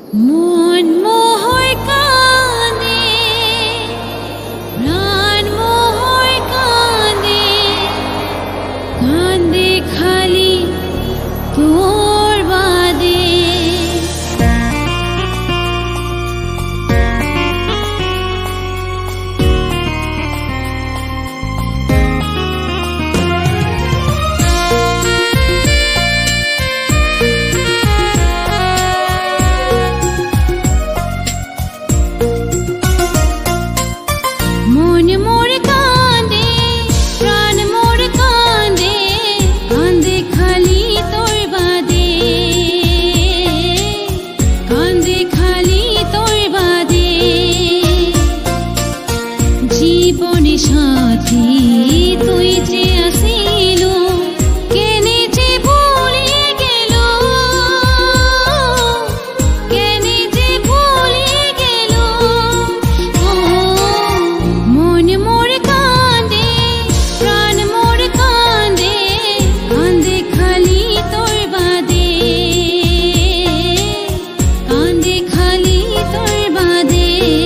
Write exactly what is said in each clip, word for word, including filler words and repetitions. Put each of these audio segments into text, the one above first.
মন মোহর কাঁদে, প্রাণ মোহর কাঁদে, কাঁদে খালি তোর বাদে। মন মোর কাঁদে, প্রাণ মোর কাঁদে, কাঁদে খালি তোর বাদে, কাঁদে খালি তোর বাদে। জীবনে সাথী তুই যে আসিল, কেনে যে ভুলে গেল, কেনে যে ভুলে গেল। ও মন মোর কাঁদে, প্রাণ মোর কাঁদে, কাঁদে খালি তোর বাদে, কাঁদে খালি তোর বাদে।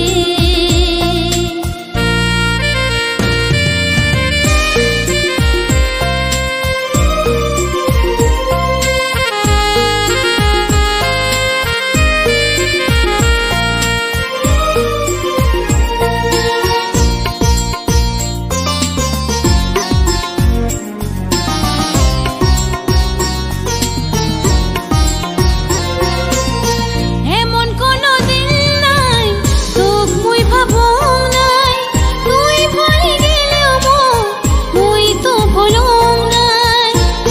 এমন কোনো দিন নাই তোক মুই ভাবো নাই, তুই ভুলে গেলেও মন মুই তো ভুলো নাই।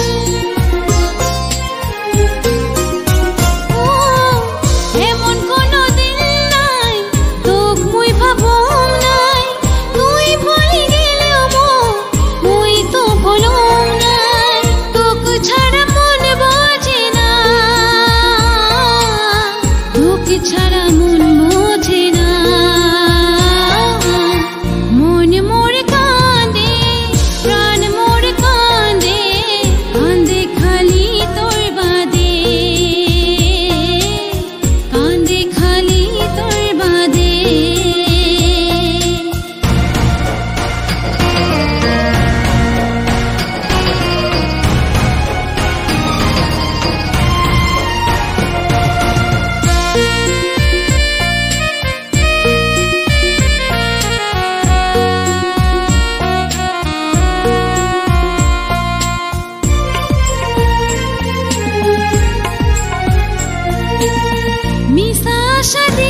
ও এমন কোনো দিন নাই তোক মুই ভাবো নাই, তুই ভুলে গেলেও মন মুই তো ভুলো নাই। তোক ছাড়া মন বোঝে না, তোক ছাড়া মন বোঝে না। মন মোর কাঁদে, প্রাণ মোর কাঁদে, কাঁদে খালি তোর বাদে, কাঁদে খালি তোর বাদে। মিশা আশা